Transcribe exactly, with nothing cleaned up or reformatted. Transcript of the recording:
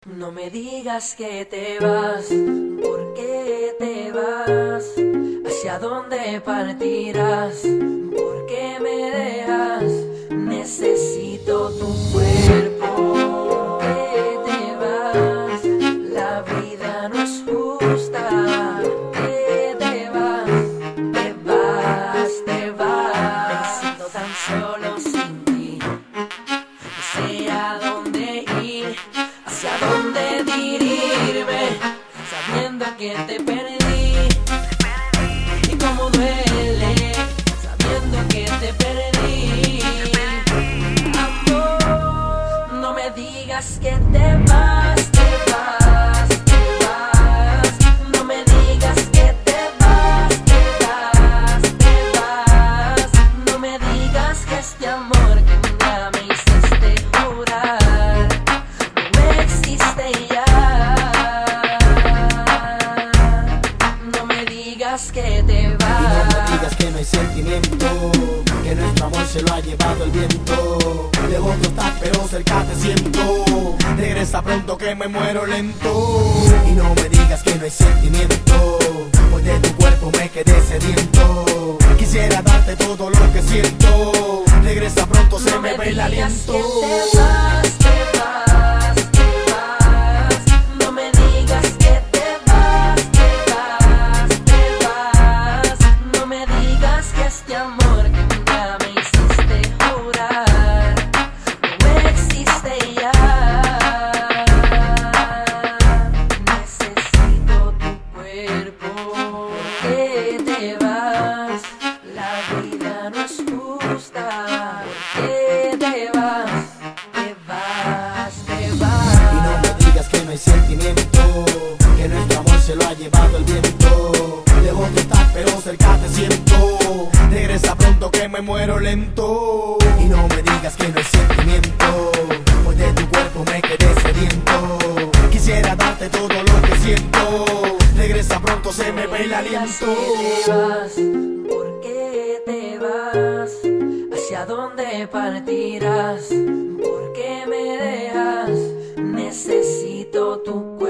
No me digas que te vas, ¿por qué te vas? ¿Hacia dónde partirás? ¿Por qué me dejas? Necesito tu cuerpo. ¿Por qué te vas? La vida no es justa. ¿Por qué te vas? Te vas, te vas. Me siento tan solo sin ti. No sé a dónde ir, hacia dónde dirigirme, sabiendo que te perdí. Y cómo duele, sabiendo que te perdí. Amor, no me digas que te vas, te vas, te vas. No me digas que te vas, te vas, te vas. No me digas que este amor que un día me hiciste jurar no existe ya. No me digas que te vas. Y no me digas que no hay sentimiento, que nuestro amor se lo ha llevado el viento. Lejos no estás pero cerca te siento. Regresa pronto que me muero lento. Y no me digas que no hay sentimiento, pues de tu cuerpo me quedé sediento. Quisiera darte todo lo que siento. Regresa pronto, se No me me ve el digas aliento. que te vas, te vas, te vas. No me digas que te vas, te vas, te vas. No me digas que este amor que un día me hiciste jurar no existe ya. Necesito tu cuerpo. ¿Por qué te vas? La vida no es justa. ¿Por qué te vas? Te vas, te vas. Y no me digas que no hay sentimiento, que nuestro amor se lo ha llevado el viento. Lejos no estás pero cerca te siento. Regresa pronto que me muero lento. Y no me digas que no hay sentimiento, pues de tu cuerpo me quedé sediento. Quisiera darte todo lo que siento. Regresa pronto, se me ve el aliento. Te vas, ¿por qué te vas? ¿Hacia dónde partirás? ¿Por qué me dejas? Necesito tu